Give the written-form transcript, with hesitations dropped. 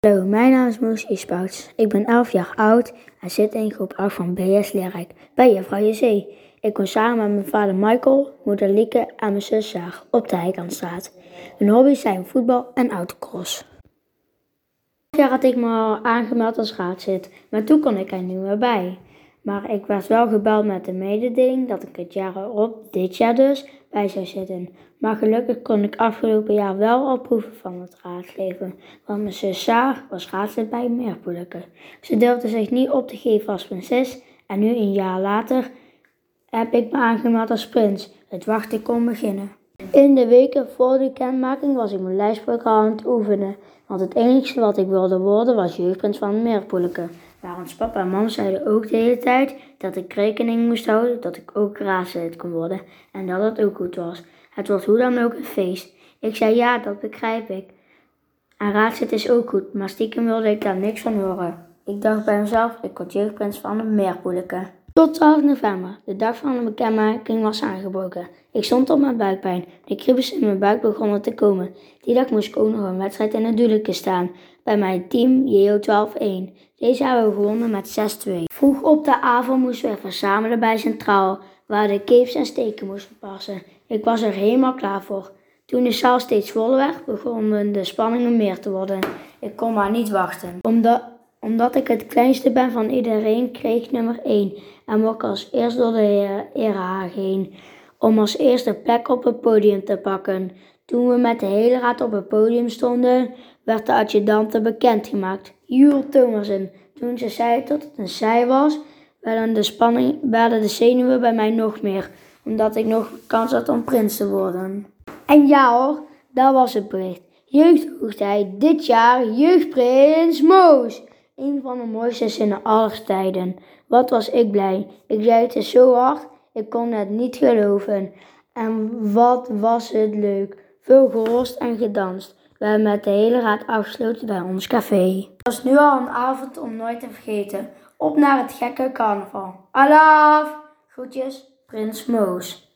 Hallo, mijn naam is Moes Ispouts. Ik ben 11 jaar oud en zit in groep 8 van BS Leerrijk bij juffrouw JC. Ik woon samen met mijn vader Michael, moeder Lieke en mijn zus Saar op de Heikantstraat. Mijn hobby's zijn voetbal en autocross. Vorig jaar had ik me al aangemeld als raadslid, maar toen kon ik er niet meer bij. Maar ik werd wel gebeld met de mededeling dat ik het jaar erop, dit jaar dus, bij zou zitten. Maar gelukkig kon ik afgelopen jaar wel al proeven van het raadsleden, want mijn zus Saar was raadslid bij Meerpoeleke. Ze durfde zich niet op te geven als prinses en nu een jaar later heb ik me aangemeld als prins. Het wachten kon beginnen. In de weken voor de kennismaking was ik mijn lijfspreuk al aan het oefenen, want het enige wat ik wilde worden was jeugdprins van Meerpoeleke. Maar ons papa en mam zeiden ook de hele tijd dat ik rekening moest houden dat ik ook raadslid kon worden en dat het ook goed was. Het wordt hoe dan ook een feest. Ik zei ja, dat begrijp ik. En raadslid is ook goed, maar stiekem wilde ik daar niks van horen. Ik dacht bij mezelf, ik word jeugdprins van Meerpoeleke. Tot 12 november, de dag van de bekendmaking, was aangebroken. Ik stond op mijn buikpijn. De kriebels in mijn buik begonnen te komen. Die dag moest ik ook nog een wedstrijd in het duurlijke staan. Bij mijn team JO 12-1. Deze hebben we gewonnen met 6-2. Vroeg op de avond moesten we verzamelen bij Centraal, waar de capes en steken moesten passen. Ik was er helemaal klaar voor. Toen de zaal steeds voller werd, begonnen de spanningen meer te worden. Ik kon maar niet wachten. Omdat ik het kleinste ben van iedereen, kreeg ik nummer 1 en mocht als eerst door de erehaag heen, om als eerste plek op het podium te pakken. Toen we met de hele raad op het podium stonden, werd de adjudante bekendgemaakt, Jules Thomassen. Toen ze zei dat het een zij was, werden de zenuwen bij mij nog meer, omdat ik nog kans had om prins te worden. En ja hoor, daar was het bericht. Jeugdhoogtij, dit jaar jeugdprins Moos. Een van de mooiste zinnen aller tijden. Wat was ik blij. Ik zei het zo hard, ik kon het niet geloven. En wat was het leuk. Veel gerost en gedanst. We hebben met de hele raad afgesloten bij ons café. Het was nu al een avond om nooit te vergeten. Op naar het gekke carnaval. Alaaf! Groetjes, Prins Moos.